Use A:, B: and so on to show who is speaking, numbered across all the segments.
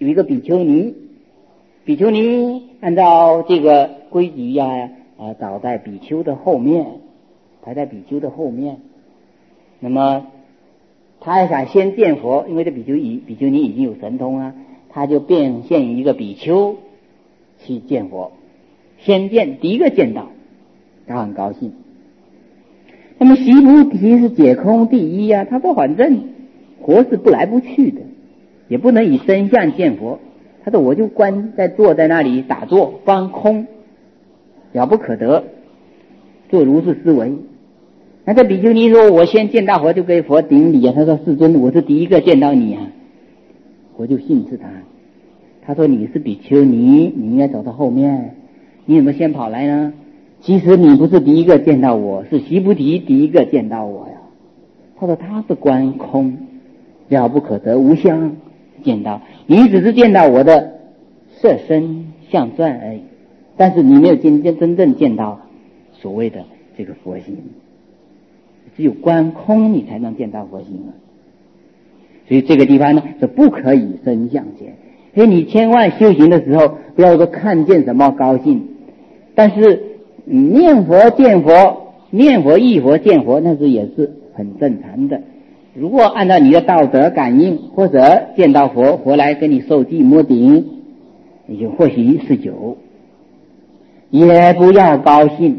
A: 有一个比丘尼，比丘尼按照这个规矩倒在比丘的后面，排在比丘的后面。那么他还想先见佛，因为这比丘尼已经有神通啊，他就变现一个比丘去见佛，先见，第一个见到，他很高兴。那么须菩提是解空第一啊，他说反正佛是不来不去的，也不能以身相见佛。他说我就坐在那里打坐观空，了不可得，做如是思维。那这比丘尼说我先见到佛就给佛顶礼啊，他说世尊我是第一个见到你啊，我就训斥他。他说你是比丘尼，你应该走到后面，你怎么先跑来呢？其实你不是第一个见到我，是须菩提第一个见到我呀。他说他是观空，了不可得无相见到，你只是见到我的色身相状而已，但是你没有真正见到所谓的这个佛性，只有观空你才能见到佛性啊。所以这个地方呢是不可以身相见，所以你千万修行的时候不要说看见什么高兴，但是念佛见佛，念佛忆佛见佛，那是也是很正常的。如果按照你的道德感应，或者见到佛来跟你受记摩顶，你就或许是有，也不要高兴。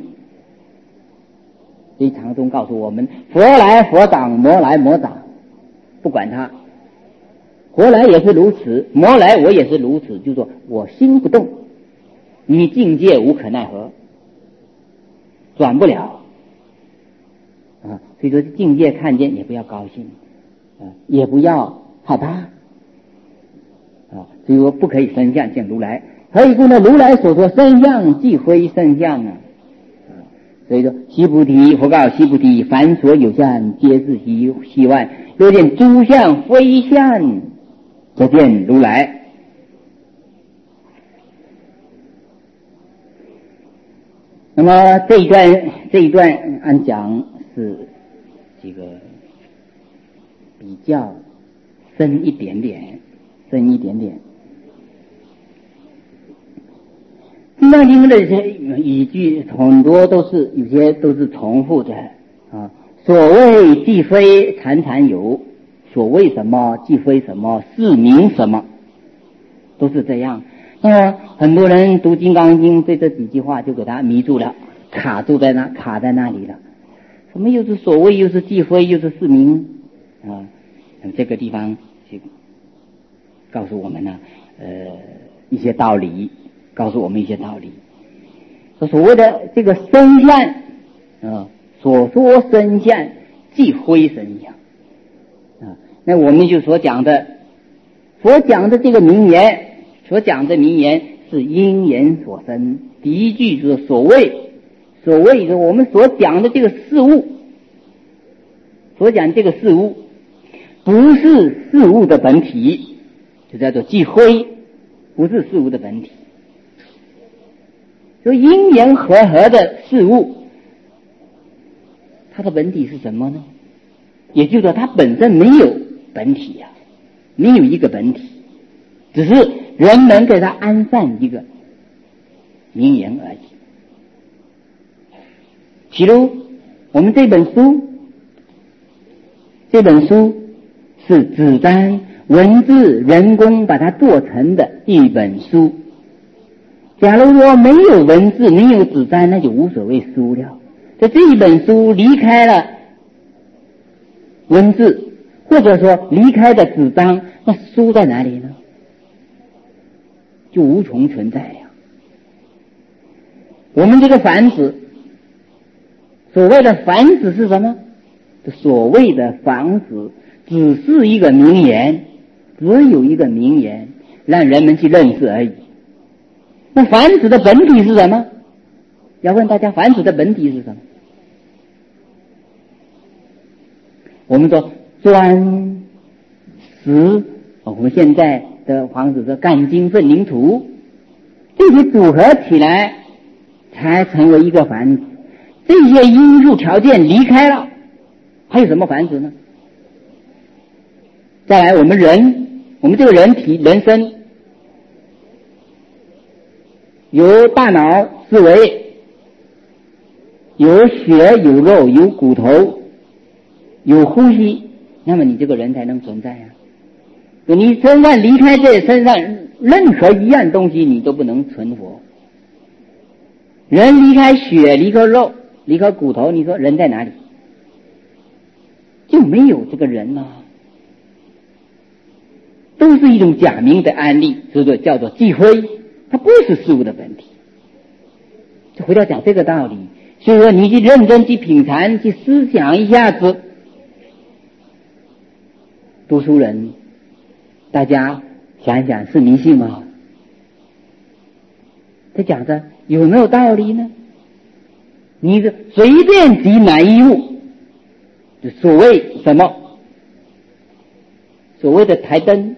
A: 所以禅宗告诉我们，佛来佛挡，魔来魔挡，不管他，佛来也是如此，魔来我也是如此，就是说我心不动，你境界无可奈何，转不了啊。所以说境界看见也不要高兴啊，也不要害怕啊。所以说不可以身相见如来。何以故呢？如来所说身相即非身相啊。所以说须菩提，佛告须菩提，凡所有相皆是虚幻，若见诸相非相，则见如来。那么这一段按讲是这个比较深一点点。金刚经的这些语句很多有些都是重复的啊。所谓既非常有，所谓什么既非什么，是名什么，都是这样。那么很多人读金刚经对这几句话就给他迷住了，卡在那里了。什么又是所谓，又是既非，又是是名啊？这个地方就告诉我们呢一些道理，所谓的这个身相所说身相即非身相啊。那我们就所讲的佛讲的这个名言是因缘所生。第一句就是所谓我们所讲的这个事物，不是事物的本体，就叫做即非，不是事物的本体。所以因缘和合的事物，它的本体是什么呢？也就是说它本身没有本体啊，没有一个本体，只是人们给它安上一个名言而已。譬如我们这本书是纸张文字人工把它做成的一本书。假如说没有文字没有纸张，那就无所谓书了。这一本书离开了文字，或者说离开了纸张，那书在哪里呢？就无从存在了。我们这个房子，所谓的房子是什么？所谓的房子只是一个名言，只有一个名言让人们去认识而已。那房子的本体是什么？要问大家，房子的本体是什么？我们说砖石，我们现在的房子说钢筋混凝土，这些组合起来才成为一个房子。这些因素条件离开了，还有什么房子呢？再来我们这个人体人生有大脑思维，有血有肉有骨头有呼吸，那么你这个人才能存在啊。你身上离开这身上任何一样东西你都不能存活。人离开血离开肉离开骨头，你说人在哪里？就没有这个人啊，都是一种假名的案例，所以说叫做即非，它不是事物的本体。就回到讲这个道理，所以说你去认真去品禅去思想一下子，读书人大家想一想，是迷信吗？他讲的有没有道理呢？你的随便举哪一物，就所谓什么？所谓的台灯，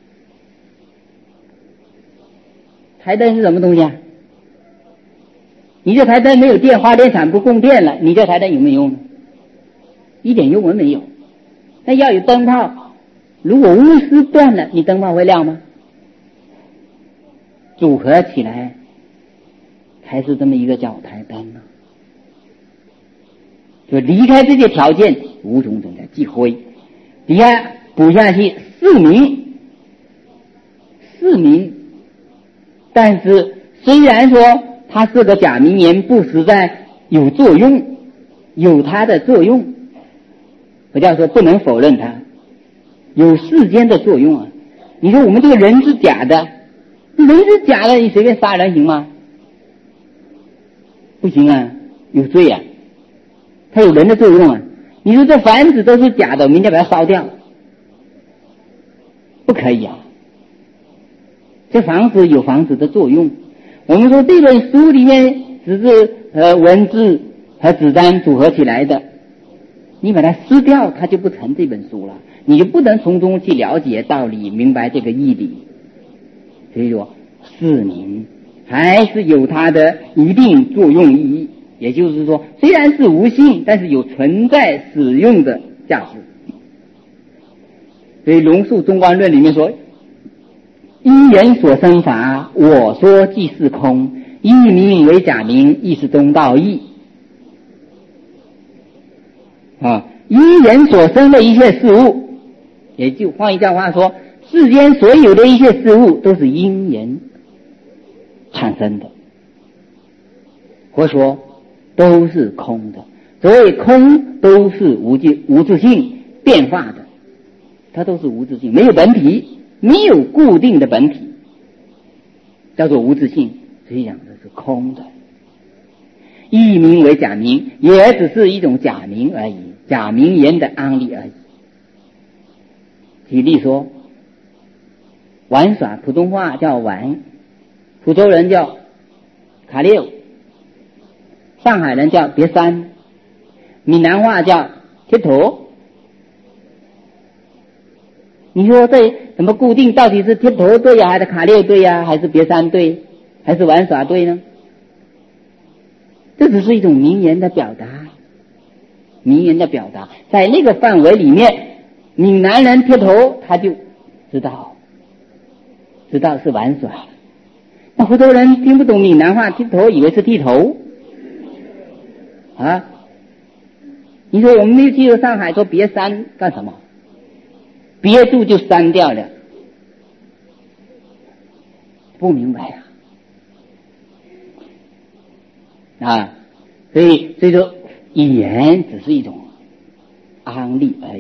A: 台灯是什么东西啊？你这台灯没有电，发电厂不供电了，你这台灯有没有用？一点用都没有。那要有灯泡，如果钨丝断了，你灯泡会亮吗？组合起来才是这么一个叫台灯呢。就离开这些条件，无种种的即非。底下补下去四名，但是虽然说它是个假名言，不实在有作用，有它的作用，我叫说不能否认它有世间的作用啊。你说我们这个人是假的，人是假的，你随便杀人行吗？不行啊，有罪啊，它有人的作用啊。你说这房子都是假的，明天把它烧掉，不可以啊。这房子有房子的作用。我们说这本书里面只是文字和纸张组合起来的，你把它撕掉，它就不成这本书了，你就不能从中去了解道理，明白这个义理。所以说四名还是有它的一定作用意义，也就是说虽然是无性，但是有存在使用的价值。所以龙树中观论里面说，因缘所生法，我说即是空，一名为假名，亦是中道义啊。因缘所生的一切事物，也就换一句话说，世间所有的一切事物都是因缘产生的，或说都是空的。所谓空，都是无自性变化的，它都是无自性，没有本体，没有固定的本体，叫做无自性，所以讲的是空的。一名为假名，也只是一种假名而已，假名言的安例而已。举例说，玩耍，普通话叫玩，福州人叫卡六，上海人叫别山，闽南话叫贴头。你说这怎么固定？到底是贴头对呀，还是卡六对呀，还是别山对，还是玩耍对呢？这只是一种名言的表达，名言的表达，在那个范围里面，闽南人贴头他就知道是玩耍。那福州人听不懂闽南话，贴头以为是剃头啊。你说我们没有去上海说别删干什么？别住就删掉了，不明白啊。所以说语言只是一种安例而已，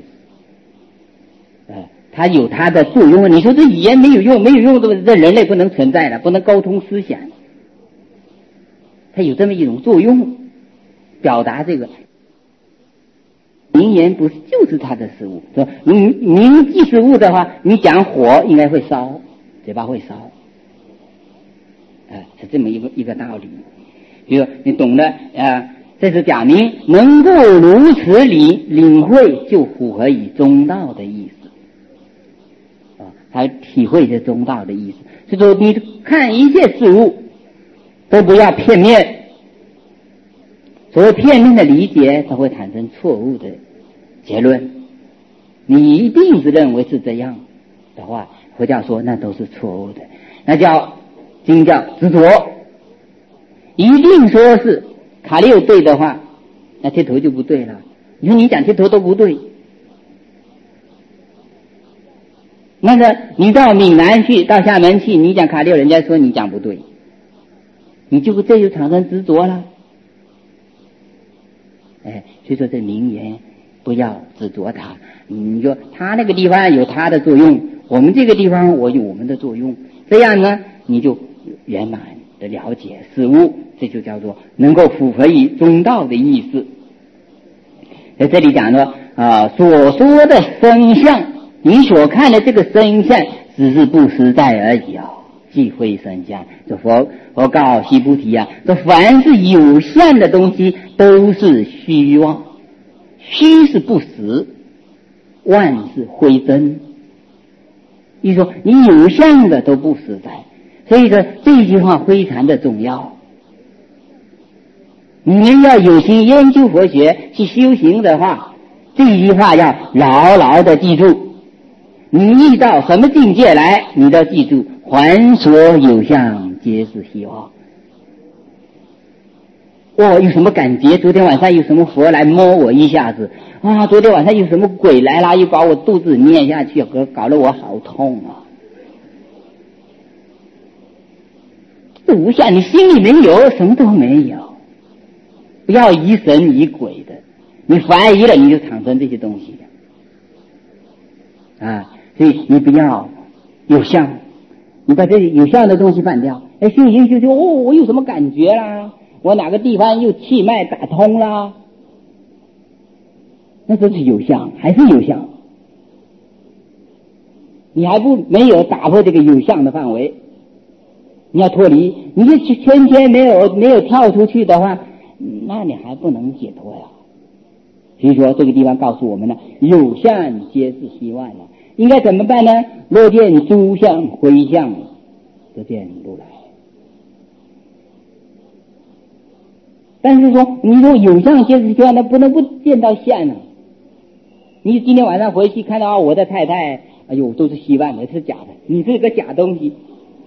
A: 它有它的作用。你说这语言没有用，这人类不能存在了，不能沟通思想，它有这么一种作用，表达这个名言不是就是它的事物。说名即是物的话，你讲火应该会烧，嘴巴会烧，是这么一个道理。比如你懂得这是假名，能够如此领会，就符合以中道的意思才体会这中道的意思。所以说你看一切事物都不要片面，所谓片面的理解，它会产生错误的结论。你一定是认为是这样的话，佛教说那都是错误的，那叫经叫执着， 一定说是卡六对的话，那铁头就不对了。你说你讲铁头都不对，那个你到闽南去，到厦门去，你讲卡六，人家说你讲不对，这就产生执着了。所以说这名言不要执着它。你说他那个地方有他的作用，我们这个地方我有我们的作用，这样呢你就圆满的了解事物，这就叫做能够符合于中道的意思。在这里讲说所说的声相，你所看的这个声相只是不实在而已即非声相。这佛告须菩提这凡是有相的东西都是虚妄，虚是不实，妄是非真。你说你有相的都不实在，所以说这句话非常的重要。你们要有心研究佛学去修行的话，这句话要牢牢的记住。你遇到什么境界来，你都记住，凡所有相皆是虚妄。有什么感觉？昨天晚上有什么佛来摸我一下子昨天晚上有什么鬼来了，又把我肚子捏下去，搞得我好痛这无相，你心里没有，什么都没有。不要疑神疑鬼的，你怀疑了你就产生这些东西所以你不要有相，你把这有相的东西放掉。心里就我有什么感觉啦，我哪个地方又气脉打通啦，那都是有相，还是有相，你还没有打破这个有相的范围。你要脱离，你这圈圈没有跳出去的话，那你还不能解脱所以说这个地方告诉我们呢，有相皆是虚妄应该怎么办呢？若见诸相非相，则见如来。但是说你说有相皆是虚妄，那不能不见到相你今天晚上回去看到我的太太，都是虚妄的，是假的，你是个假东西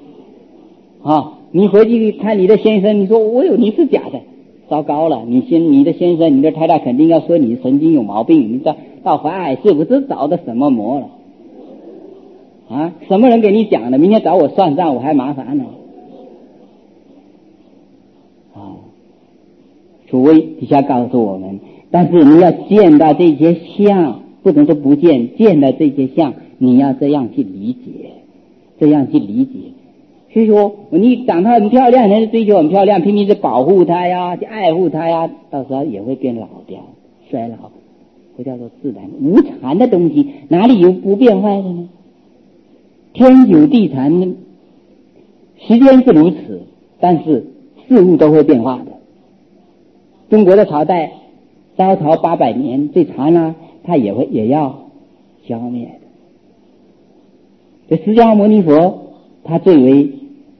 A: 你回去看你的先生，你说你是假的，糟糕了，你的先生你的太太肯定要说你神经有毛病，你到法海是不是找的什么魔了什么人给你讲的？明天找我算账我还麻烦呢所谓底下告诉我们，但是你要见到这些相，不能说不见，见到这些相你要这样去理解。所以说你长得很漂亮，人家追求很漂亮，拼命去保护它呀，去爱护它呀，到时候也会变老掉，衰老，这叫做自然无常的东西，哪里有不变坏的呢？天久地长，时间是如此，但是事物都会变化的。中国的朝代招朝800年最长了，它也要消灭的。这释迦牟尼佛他最为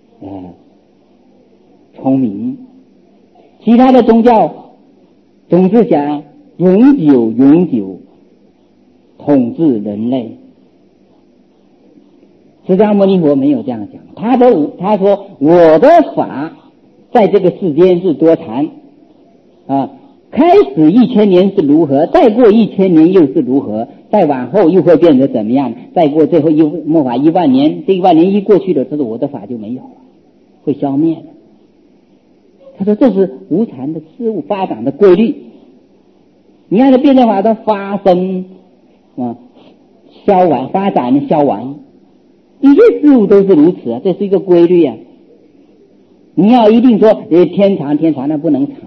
A: 聪明，其他的宗教总是想永久统治人类。释迦牟尼佛没有这样讲，他说我的法在这个世间是多长开始1000年是如何，再过1000年又是如何，再往后又会变得怎么样，再过最后末法1万年，这1万年一过去了，他说我的法就没有了，会消灭的。他说这是无常的事物发展的规律，你按照辩证法的发生消亡，发展消亡，一切事物都是如此这是一个规律你要一定说天长那不能长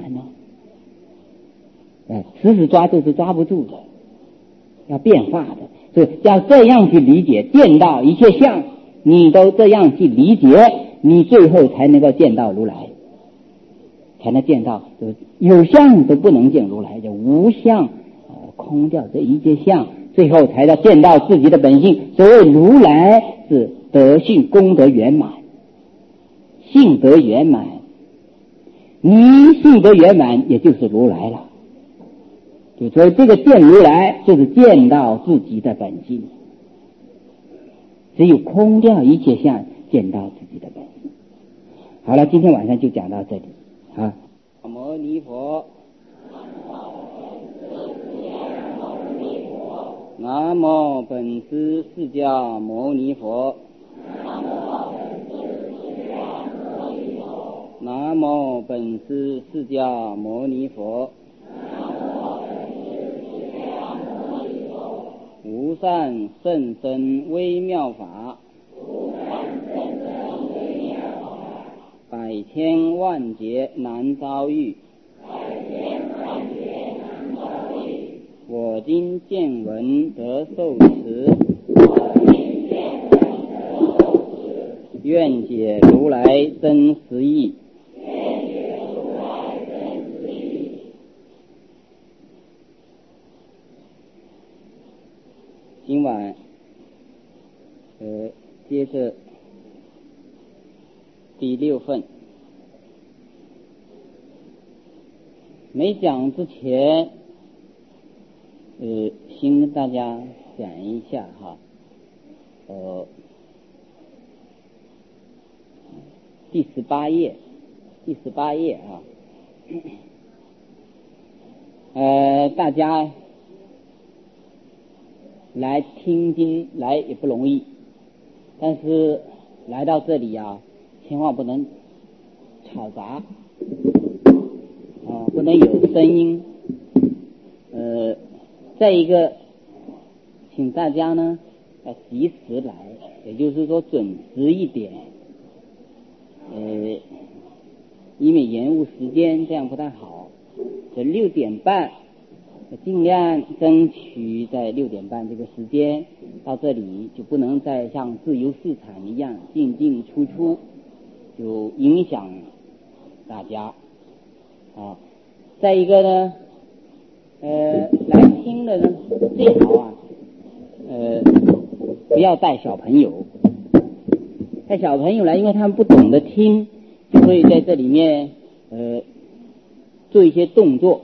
A: 死死抓住是抓不住的，要变化的，所以要这样去理解，见到一切相你都这样去理解，你最后才能够见到如来，才能见到有相都不能见如来，就无相空掉这一切相，最后才能见到自己的本性。所谓如来是德性功德圆满，性德圆满，你性德圆满也就是如来了。所以这个见如来就是见到自己的本性，只有空掉一切相，见到自己的本性。好了，今天晚上就讲到这里。 啊。
B: 摩尼佛，南无本师释迦牟尼佛，南无本师释迦牟尼佛，无上甚深微妙法，百千万劫难遭遇，我今见闻得受持，愿解如来真实义。今晚接着第6份，没讲之前先跟大家讲一下哈，第18页啊，大家来听经来也不容易，但是来到这里啊，千万不能吵杂啊，不能有声音。再一个，请大家呢要及时来，也就是说准时一点。因为延误时间这样不太好。这6点半，尽量争取在6点半这个时间到这里，就不能再像自由市场一样进进出出，就影响大家啊。再一个呢，来听的人最好啊，不要带小朋友。带小朋友来，因为他们不懂得听，就会在这里面做一些动作，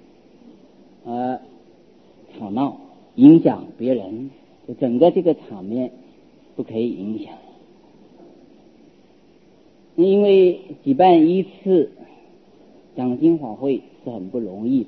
B: 吵闹，影响别人，就整个这个场面不可以影响。因为举办一次讲经法会是很不容易的，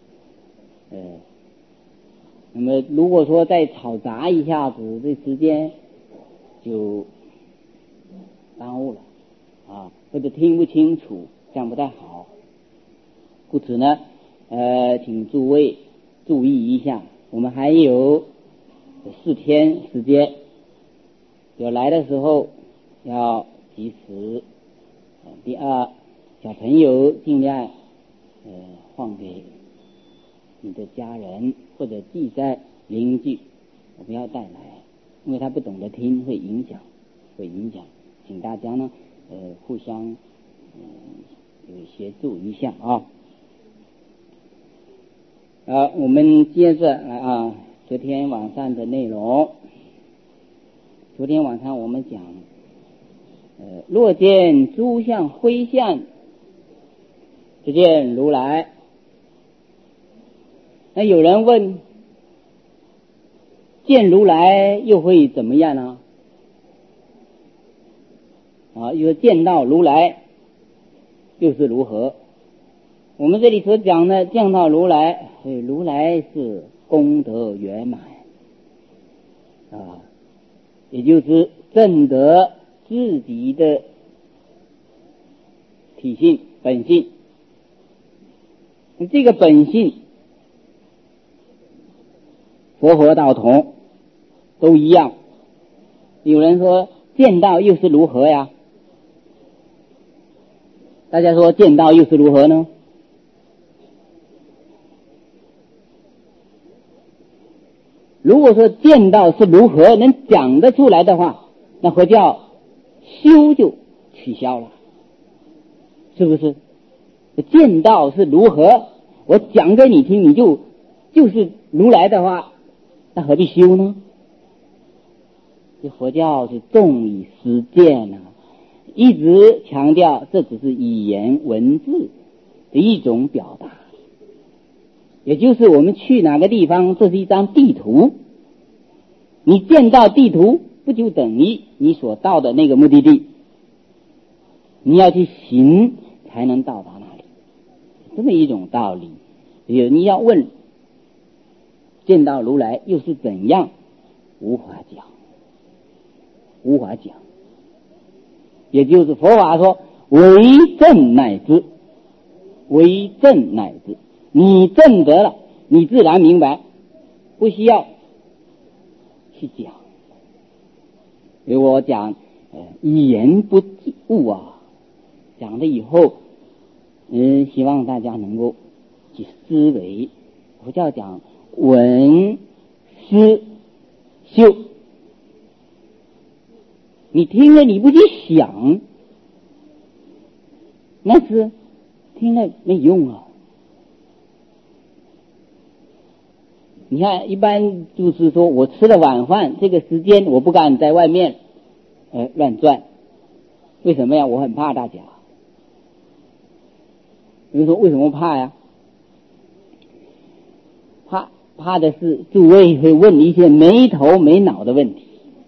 B: 那么如果说再吵杂一下子，这时间就耽误了啊，或者听不清楚，这样不太好。故此呢，请诸位注意一下，我们还有4天时间，有来的时候要及时。第二，小朋友尽量放给你的家人或者记在邻居，不要带来，因为他不懂得听，会影响。请大家呢互相协助一下啊。我们接着来啊，昨天晚上的内容。昨天晚上我们讲若见诸相非相，只见如来。那有人问，见如来又会怎么样呢？又说见到如来又是如何？我们这里所讲的见到如来，如来是功德圆满也就是证得自己的体性本性。这个本性佛佛道同，都一样。有人说见到又是如何呀？大家说见到又是如何呢？如果说见到是如何能讲得出来的话，那佛教修就取消了，是不是？见到是如何，我讲给你听，你就是如来的话，那何必修呢？这佛教是重于实践一直强调这只是语言文字的一种表达，也就是我们去哪个地方，这是一张地图，你见到地图不就等于你所到的那个目的地，你要去行才能到达那里。 这么一种道理。你要问见到如来又是怎样，无法讲，无法讲。也就是佛法说为证乃知，为证乃知，你证得了，你自然明白，不需要去讲。因为我讲一言不悟啊，讲了以后希望大家能够去思维。佛教讲闻思修，你听了你不去想，那是听了没用啊。你看一般就是说我吃了晚饭这个时间我不敢在外面乱转，为什么呀？我很怕大家。比如说为什么怕呀？怕的是诸位会问一些没头没脑的问题，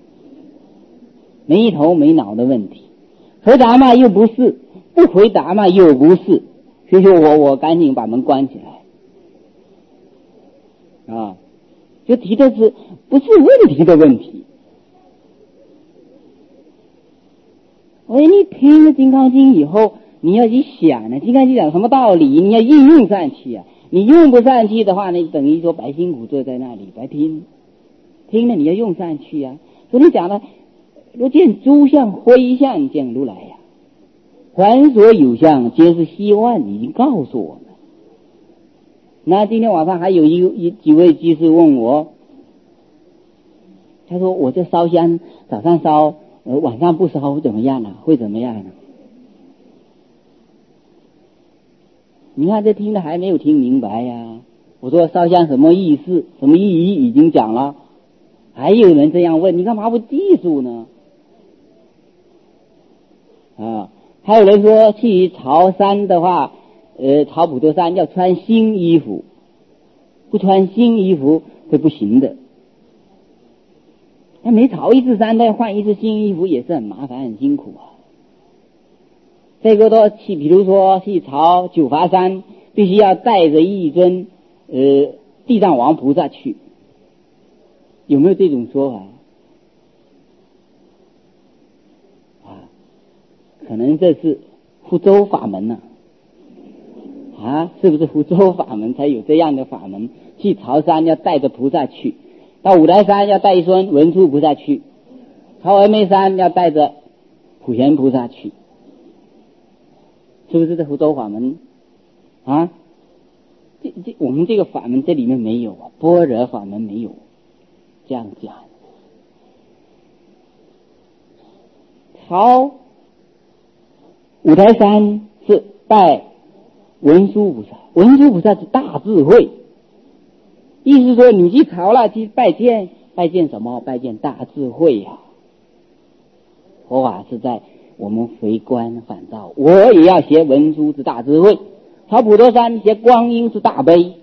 B: 没头没脑的问题，回答嘛又不是，不回答嘛又不是，所以说我赶紧把门关起来啊，就提的是不是问题的问题。你听了《金刚经》以后，你要去想呢，《金刚经》讲什么道理，你要应用上去啊。你用不上去的话，你等于说白辛苦坐在那里白听，听了你要用上去啊。所以你讲的若见诸相非相，见如来呀，凡所有相皆是希望，已经告诉我们。那今天晚上还有几位居士问我，他说我这烧香早上烧晚上不烧怎么样呢？会怎么样呢？你看这听的还没有听明白呀。我说烧香什么意思什么意义已经讲了，还有人这样问，你干嘛不记住呢？还有人说去朝山的话朝普陀山要穿新衣服，不穿新衣服是不行的。他每朝一次山再换一次新衣服也是很麻烦很辛苦啊。这个都去，比如说去朝九华山，必须要带着一尊地藏王菩萨去，有没有这种说法啊？可能这是福州法门呢是不是福州法门才有这样的法门？去朝山要带着菩萨去，到五台山要带一尊文殊菩萨去，朝峨眉山要带着普贤菩萨去，是不是这福州法门啊？我们这个法门这里面没有啊，般若法门没有这样讲。朝五台山是拜文殊菩萨，文殊菩萨是大智慧，意思说你去朝了去拜见什么？拜见大智慧呀。佛法是在我们回观反照，我也要学文殊之大智慧，朝普陀山学观音之大悲。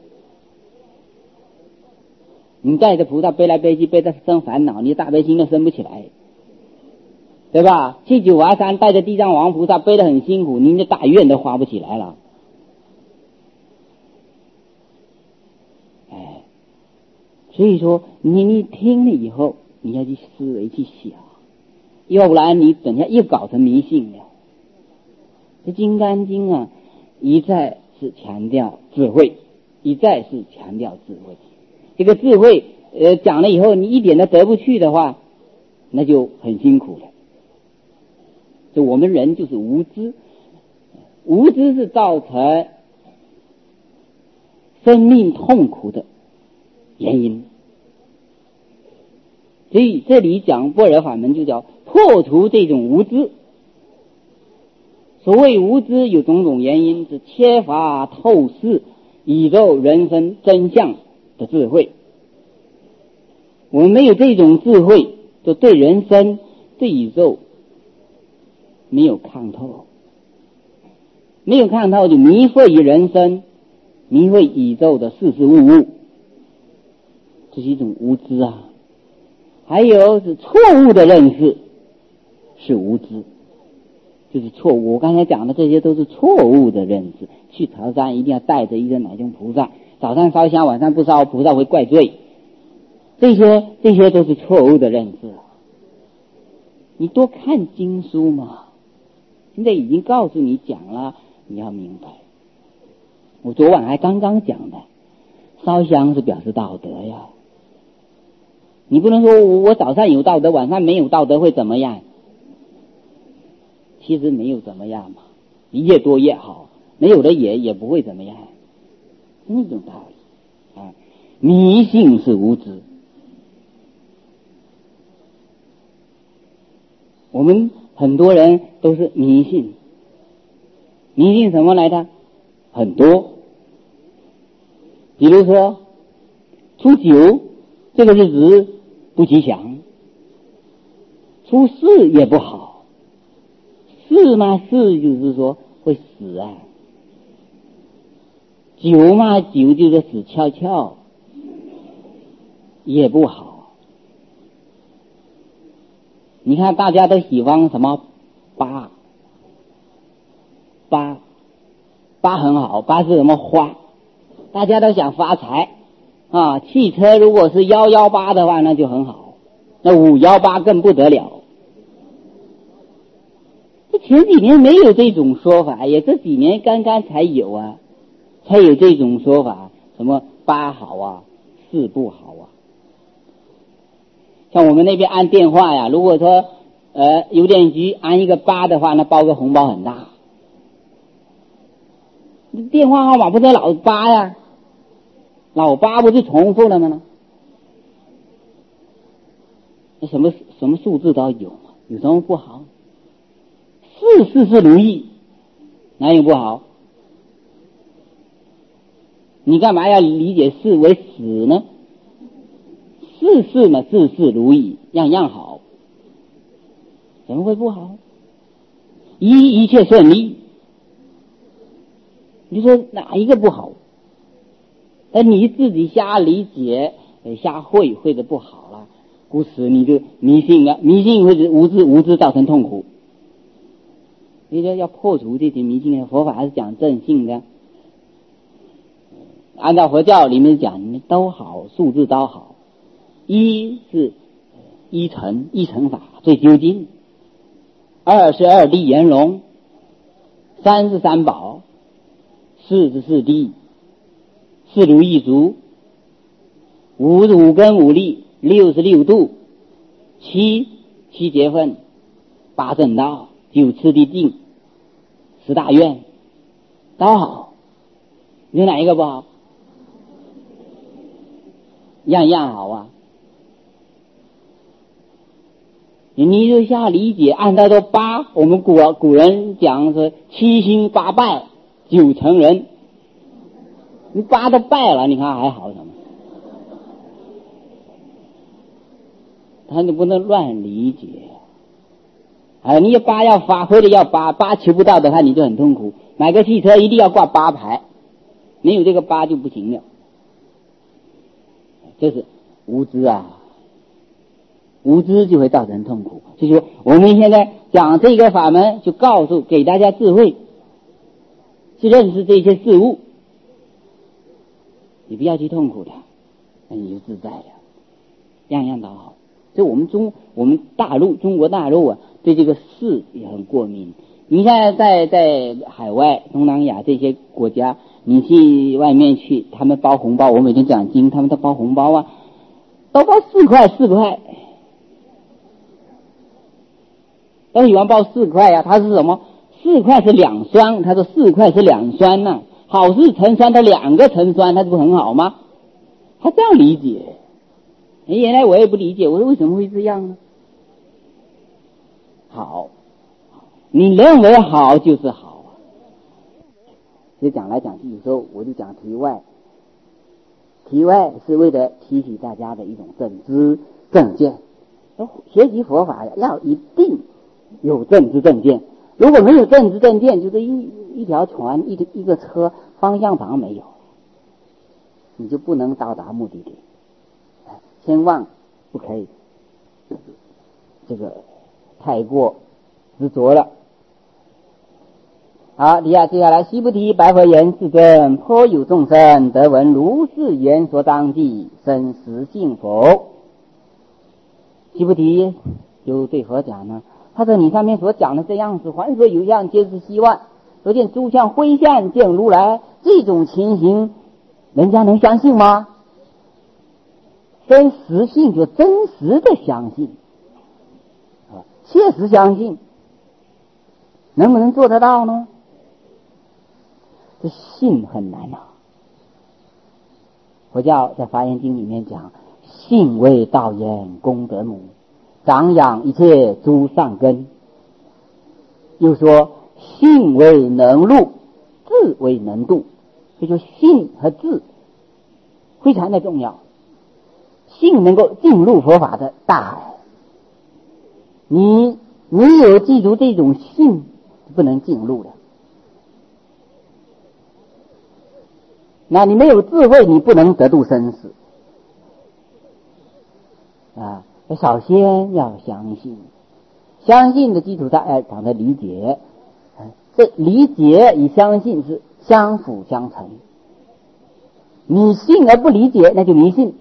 B: 你带着菩萨背来背去，背着生烦恼，你大悲心都生不起来，对吧？去九华山带着地藏王菩萨背得很辛苦，你的大愿都发不起来了。所以说你听了以后你要去思维去想，要不然你等下又搞成迷信了。这金刚经啊一再是强调智慧，一再是强调智慧。这个智慧讲了以后你一点都得不去的话，那就很辛苦了。就我们人就是无知，无知是造成生命痛苦的原因。所以这里讲般若法门就叫破除这种无知。所谓无知有种种原因，是缺乏透视宇宙人生真相的智慧。我们没有这种智慧，就对人生对宇宙没有看透，没有看透就迷惑于人生，迷惑宇宙的事事物物，这是一种无知啊。还有是错误的认识是无知， 就是错误。我刚才讲的这些都是错误的认识。去朝山一定要带着一个乃宗菩萨，早上烧香，晚上不烧，菩萨会怪罪。这些都是错误的认识。你多看经书嘛，现在已经告诉你讲了，你要明白。我昨晚还刚刚讲的，烧香是表示道德呀。你不能说我早上有道德，晚上没有道德会怎么样？其实没有怎么样嘛，你越多越好，没有的也不会怎么样，是那种道理啊。迷信是无知。我们很多人都是迷信，迷信什么来的？很多。比如说初九这个日子不吉祥，初四也不好。四嘛，四就是说会死啊。九嘛，九就是死翘翘，也不好。你看大家都喜欢什么八很好，八是什么花，大家都想发财啊。汽车如果是118的话那就很好，那518更不得了。这前几年没有这种说法，也这几年刚刚才有啊，才有这种说法，什么8好啊，4不好啊。像我们那边按电话呀，如果说邮电局按一个8的话，那包个红包很大。电话号码不是老8呀，老8不是重复了吗？什么数字都有，有什么不好？4是如意，哪有不好？你干嘛要理解4为死呢？4嘛，事事如意，样样好，怎么会不好？一切顺利，你说哪一个不好？你自己瞎理解，瞎会的不好了，故此你就迷信了，迷信会无知造成痛苦。所以要破除这些迷信的，佛法还是讲正信的。按照佛教里面讲都好，数字都好。一是一乘法最究竟，2是2谛圆融，3是三宝，4是四谛，四如意足，5是五根五力，6是六度，7结分，8正道，9次第定，10大愿都好。有哪一个不好？样样好啊。你就瞎理解，按照这8，我们古人讲是7兴8败9成人，你8都败了，你看还好什么？他就不能乱理解。你8要发挥的要8求不到的话，你就很痛苦。买个汽车一定要挂8牌，没有这个8就不行了。这是无知啊。无知就会造成痛苦，所以说我们现在讲这个法门，就给大家智慧，去认识这些事物，你不要去痛苦的，那你就自在了，样样都好。所以我们中国大陆啊，对这个事也很过敏。你现在在海外东南亚这些国家，你去外面去，他们包红包，我每天讲经，他们都包红包啊，都包4块4块。都喜欢报4块呀，他是什么？4块是2双，他说4块是2双呢，好事成双，他2个成双，他这不很好吗？他这样理解。原来我也不理解，我说为什么会这样呢？好，你认为好就是好啊。所以讲来讲去，有时候我就讲题外是为了提起大家的一种正知正见。学习佛法要一定有正知正见，如果没有正知正见，就是一条船一个车方向盘没有，你就不能到达目的地。千万不可以这个太过执着了。 好，接下来须菩提白佛言：世尊，颇有众生得闻如是言说当记，生实信否？须菩提就对佛讲呢，他说：你上面所讲的这样子，凡所有相，皆是希望。所见诸相非相，见如来，这种情形，人家能相信吗？真实信就真实的相信，切实相信，能不能做得到呢？这信很难啊。佛教在《华严经》里面讲，信为道源，功德母，长养一切诸善根。又说信为能入，智为能度。所以说信和智非常的重要。信能够进入佛法的大海，你有记住这种信，不能进入的。那你没有智慧，你不能得度生死啊！首先要相信，相信的基础上要讲的理解，这理解与相信是相辅相成。你信而不理解，那就迷信；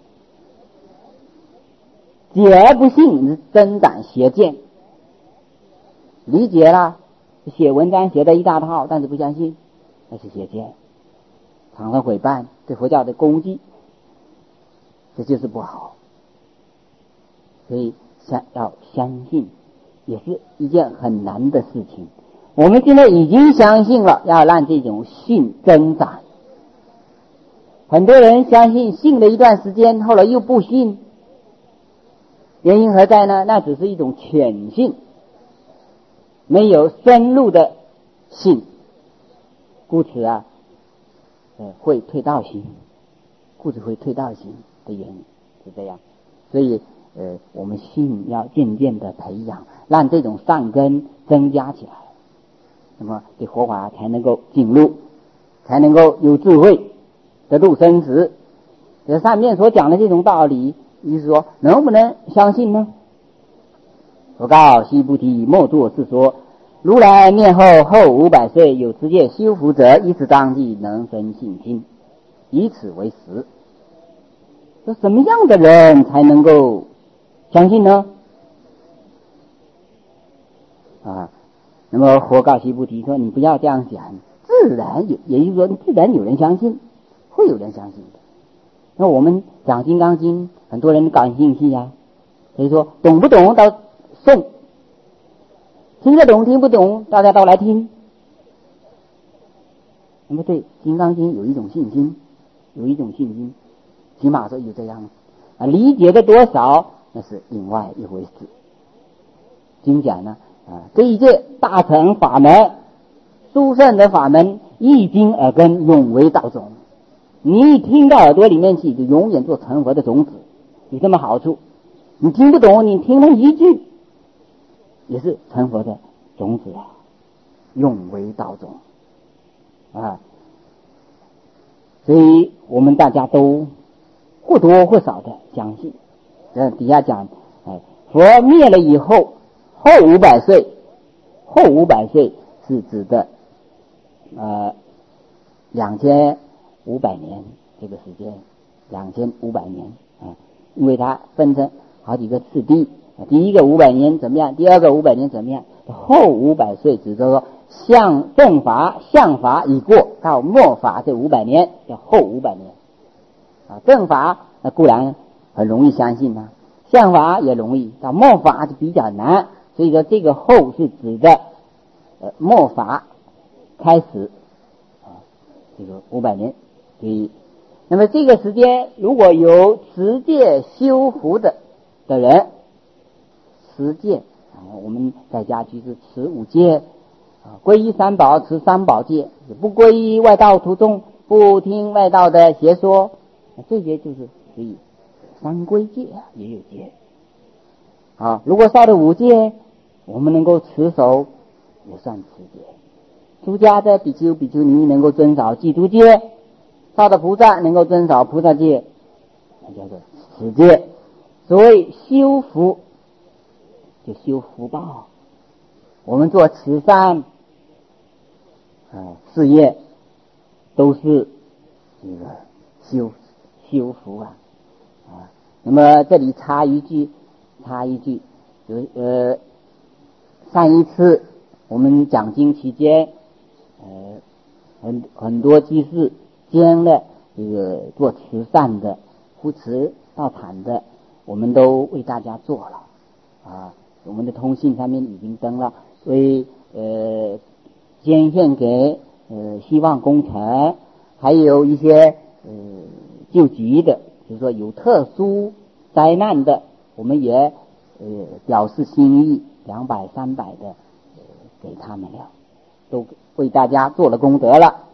B: 解而不信，是增长邪见。理解了，写文章写的一大套，但是不相信，那是邪见，常常毁谤对佛教的攻击，这就是不好。所以要相信也是一件很难的事情。我们现在已经相信了，要让这种信增长。很多人相信，信了一段时间，后来又不信，原因何在呢？那只是一种浅信，没有深入的信，故此啊，会退道行，故此会退道行的原因是这样。所以我们信要渐渐的培养，让这种善根增加起来，那么对佛法才能够进入，才能够有智慧得度生死。这上面所讲的这种道理，意思说能不能相信呢？我告须菩提，莫作是说。如来灭后500岁，有持戒修福者，以此当记，能生信心，以此为实。说什么样的人才能够相信呢？那么佛告须菩提说，你不要这样想，自然有，也就是说自然有人相信，会有人相信的。那我们讲《金刚经》，很多人感兴趣啊，所以说懂不懂到诵，听得懂听不懂大家都来听。那么对《金刚经》有一种信心，起码说有这样理解的多少那是另外一回事。经讲呢这一切大乘法门，殊胜的法门，一经耳根，永为道种。你一听到耳朵里面去，就永远做成佛的种子，有这么好处。你听不懂，你听了一句也是成佛的种子啊，永为道种所以我们大家都或多或少的相信。这底下讲佛灭了以后500岁，后500岁是指的2500年这个时间，2500年因为它分成好几个次第，第一个500年怎么样，第二个500年怎么样，后500岁指的说向正法相法已过，到末法这500年叫后500年正法固然很容易相信相法也容易，到末法就比较难。所以说这个后是指的末法开始这个500年。所以那么这个时间如果有持戒修福的人，持戒我们在家就是持5戒皈依三宝，持三宝戒，不皈依外道徒众，不听外道的邪说，这些就是属于三皈戒也有戒如果烧的5戒我们能够持守，也算持戒。出家的比丘比丘尼能够遵守戒毒戒，烧的菩萨能够遵守菩萨戒，那叫做持戒。所谓修福，就修福报。我们做慈善事业都是这个修福啊。那么这里插一句，上一次我们讲经期间，很多居士捐了这个做慈善的、扶持道场的，我们都为大家做了我们的通信上面已经登了，所以捐献给希望工程，还有一些救急的，就是说有特殊灾难的，我们也表示心意，200、300的给他们了，都为大家做了功德了。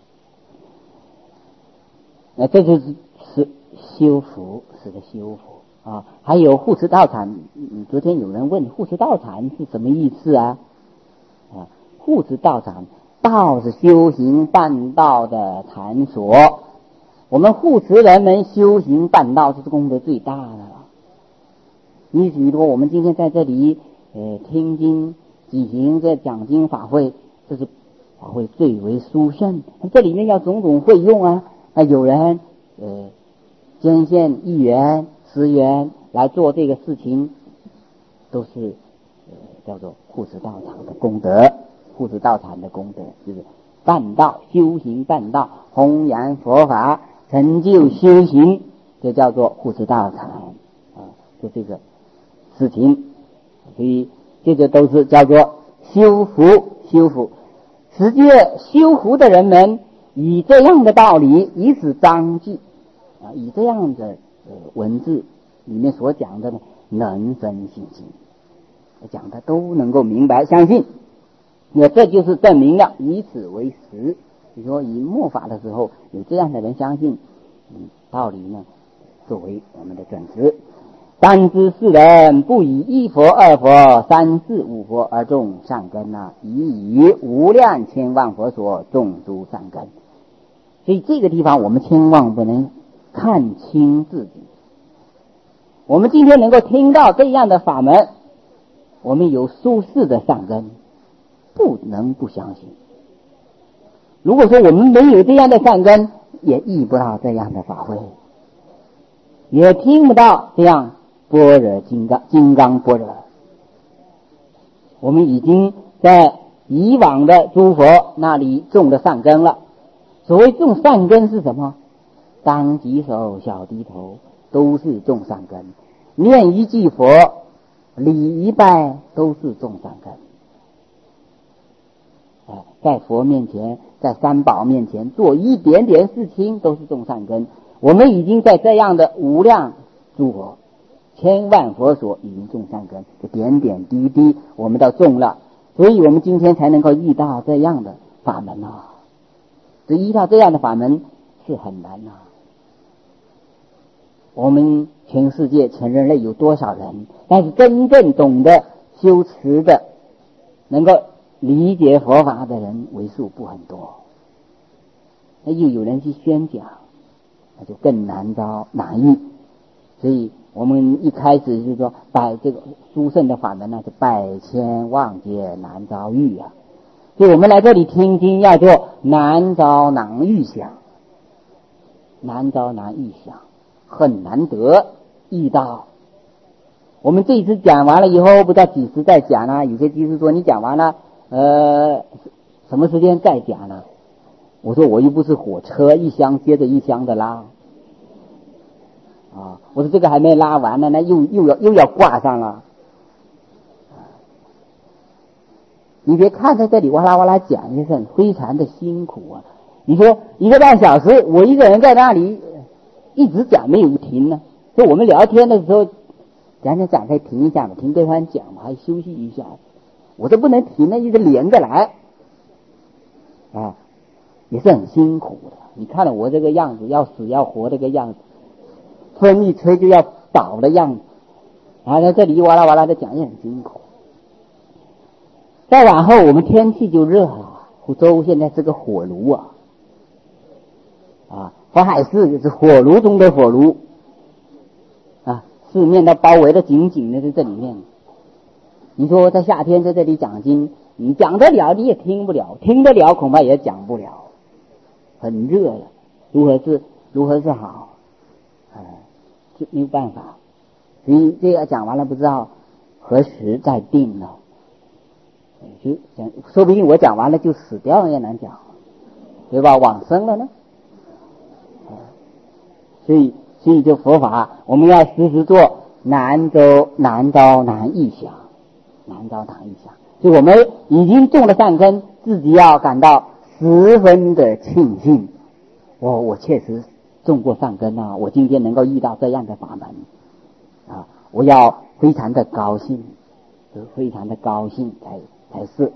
B: 这就是修福，是个修福啊。还有护持道场，昨天有人问护持道场是什么意思啊？护持道场，道是修行办道的场所，我们护持人们修行办道，这是功德最大的了。你比如我们今天在这里听经举行这讲经法会，这是法会最为殊胜，这里面要种种费用啊。有人捐献1元10元来做这个事情，都是叫做护持道场的功德。护持道场的功德就是办道，修行办道，弘扬佛法，成就修行，这叫做护持道场就这个事情。所以这个都是叫做修福。实际修福的人们以这样的道理，以此章句以这样的文字里面所讲的能生信心，讲的都能够明白相信。这就是证明了以此为实。你说以末法的时候有这样的人相信道理呢，作为我们的准则。当知世人不以1佛2佛3世5佛而种善根以于无量千万佛所种诸善根。所以这个地方我们千万不能看清自己。我们今天能够听到这样的法门，我们有舒适的善根，不能不相信。如果说我们没有这样的善根，也遇不到这样的法会，也听不到这样般若金刚般若。我们已经在以往的诸佛那里种了善根了。所谓种善根是什么？当举手小低头都是种善根，念一句佛礼一拜都是种善根。在佛面前，在三宝面前做一点点事情都是种善根。我们已经在这样的无量诸佛千万佛所已经种善根，点点滴滴我们都种了，所以我们今天才能够遇到这样的法门这遇到这样的法门是很难我们全世界全人类有多少人，但是真正懂得修持的，能够理解佛法的人为数不很多。又有人去宣讲，那就更难遇。所以我们一开始就是说拜这个殊胜的法门是百千万劫难遭遇所以我们来这里听经要做难遭难遇想，很难得遇到。我们这一次讲完了以后，不知道几时再讲有些居士说你讲完了什么时间再讲呢？我说我又不是火车，一箱接着一箱的拉我说这个还没拉完呢，那又要挂上了。你别看在这里哇啦哇啦讲一声，非常的辛苦你说1个半小时，我一个人在那里一直讲没有停呢。所以我们聊天的时候讲可以停一下嘛，听对方讲嘛，还休息一下。我这不能停一直连着来也是很辛苦的。你看了我这个样子，要死要活这个样子，风一吹就要倒的样子在这里哇啦哇啦的讲也很辛苦。再往后我们天气就热了，湖州现在是个火炉华海市是火炉中的火炉四面都包围的紧紧的在这里面。你说在夏天在这里讲经你讲得了你也听不了，听得了恐怕也讲不了，很热了，如何是好？就没有办法。所以这个讲完了，不知道何时再定了。就讲，说不定我讲完了就死掉了也难讲，对吧？往生了呢。所以这佛法我们要时时做难招难预想，难招难预想。所以我们已经种了善根，自己要感到十分的庆幸。我确实种过善根啊，我今天能够遇到这样的法门啊，我要非常的高兴，非常的高兴才是。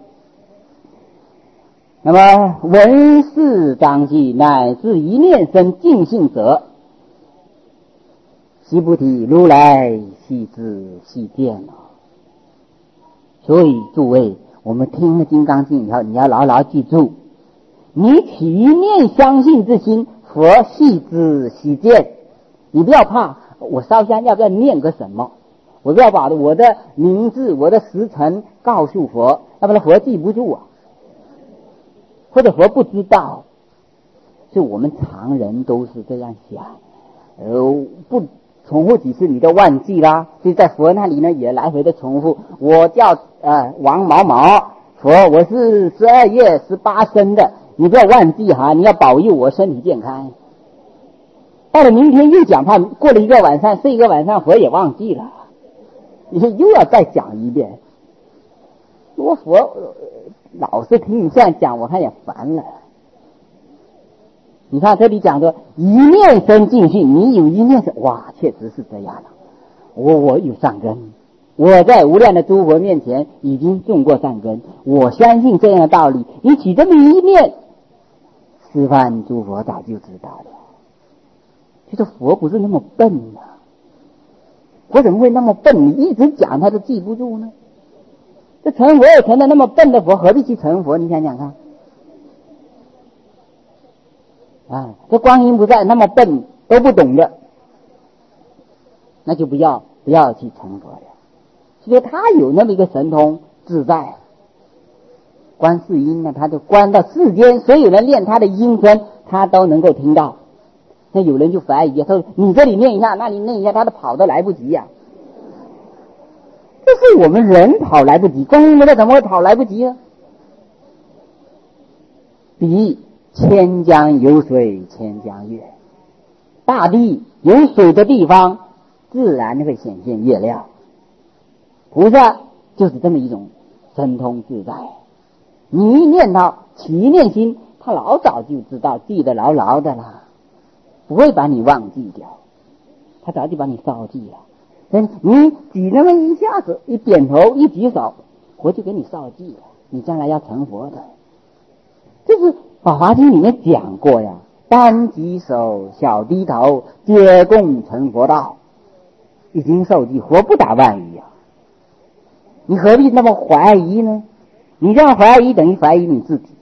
B: 那么闻是当记，乃至一念生净性者，悉菩提如来悉知悉见了。所以诸位，我们听了《金刚经》以后，你要牢牢记住，你起一念相信之心，佛悉知悉见。你不要怕，我烧香要不要念个什么？我不要把我的名字、我的时辰告诉佛，要不然佛记不住啊，或者佛不知道。所以我们常人都是这样想，不重复几次你都忘记啦。所以在佛那里呢，也来回的重复。我叫王某某，佛，我是12月18生的，你不要忘记哈，你要保佑我身体健康。到了明天又讲，怕过了一个晚上，睡一个晚上，佛也忘记了，你又要再讲一遍。如果佛老是听你这样讲，我看也烦了。你看这里讲的一念生净性，你有一念生，哇，确实是这样的。我有善根，我在无量的诸佛面前已经种过善根，我相信这样的道理。你起这么一念，十方诸佛早就知道了。其实佛不是那么笨啊，佛怎么会那么笨？你一直讲他都记不住呢。这成佛也成了那么笨的佛，何必去成佛？你想想看。这观音菩萨那么笨都不懂的，那就不要去成佛了。所以他有那么一个神通自在，观世音呢，他就观到世间所有人念他的音声，他都能够听到。那有人就怀疑，他说你这里念一下，那里念一下，他都跑都来不及呀。这是我们人跑来不及，观音菩萨怎么会跑来不及呢？比千江有水千江月，大地有水的地方自然会显现月亮。菩萨就是这么一种神通自在，你一念到起一念心，他老早就知道，记得牢牢的啦，不会把你忘记掉，他早就把你烧记了。你举那么一下子，一点头一举手，佛就给你烧记了，你将来要成佛的。这是法华经里面讲过呀，单举手小低头，皆共成佛道，已经受记，活不打妄语啊！你何必那么怀疑呢？你这样怀疑等于怀疑你自己。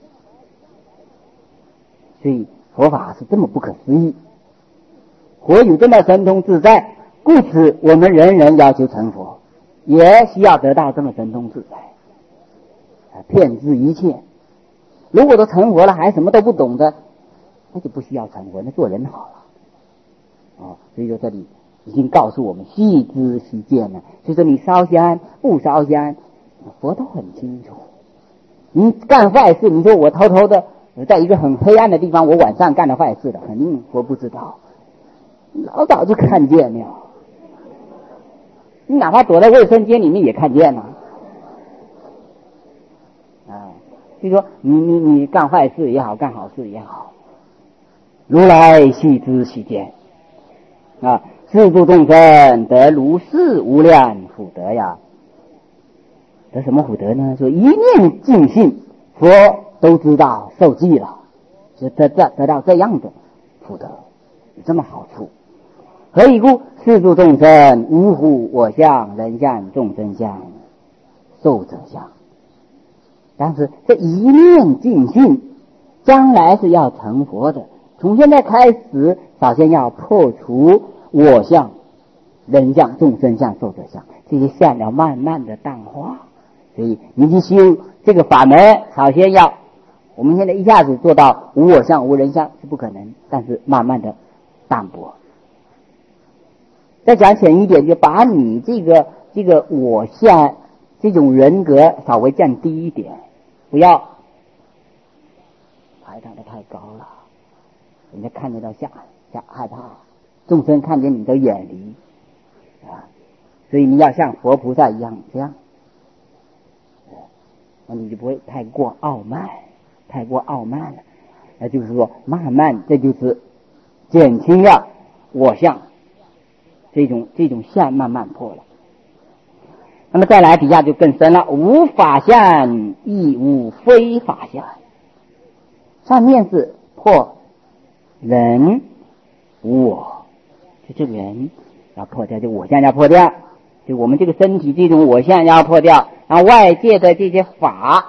B: 所以佛法是这么不可思议，佛有这么神通自在，故此我们人人要求成佛，也需要得到这么神通自在，骗知一切。如果都成佛了还什么都不懂的，那就不需要成佛，那做人好了。所以说这里已经告诉我们悉知悉见了。所以说你烧香不烧香，佛都很清楚。你干坏事，你说我偷偷的在一个很黑暗的地方，我晚上干了坏事了，肯定佛不知道，老早就看见了。你哪怕躲在卫生间里面也看见了。就说你干坏事也好，干好事也好，如来悉知悉见世诸众生得如是无量福德呀。得什么福德呢？说一念尽性，佛都知道受记了，就得到这样的福德，有这么好处。何以故？世诸众生无乎我相、人相、众生相、寿者相。但是这一念尽性，将来是要成佛的。从现在开始，首先要破除我相、人相、众生相、寿者相，这些相要慢慢的淡化。所以你去修
A: 这个法门首先要，我们现在一下子做到无我相无人相是不可能，但是慢慢的淡薄。再讲浅一点，就把你这个我相这种人格稍微降低一点，不要抬抬得太高了，人家看得到吓害怕，众生看见你都远离啊。所以你要像佛菩萨一样这样，那你就不会太过傲慢了。那就是说慢慢这就是减轻了我相这种相慢慢破了。那么再来底下就更深了，无法相亦无非法相。上面是破人无我，就这个人要破掉，就我相要破掉，就我们这个身体这种我相要破掉，然后外界的这些法。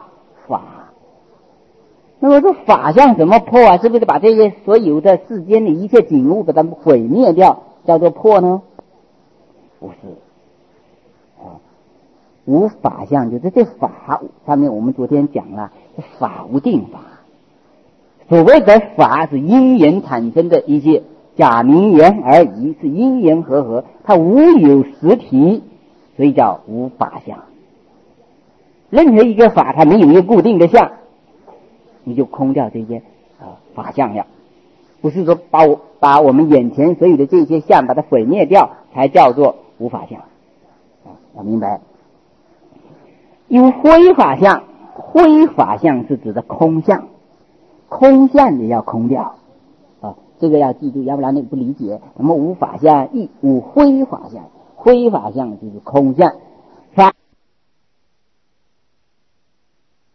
A: 那么这法相怎么破啊？是不是把这些所有的世间的一切景物把它们毁灭掉，叫做破呢？不是啊，无法相就是这法上面我们昨天讲了，法无定法。所谓的法是因缘产生的一些假名言而已，是因缘和，它无有实体，所以叫无法相。任何一个法它没有一个固定的相，你就空掉这些法相了。不是说把我们眼前所有的这些相把它毁灭掉才叫做无法相要明白。有非法相，非法相是指的空相，空相也要空掉这个要记住，要不然你不理解。那么无法相亦无非法相，非法相就是空相，法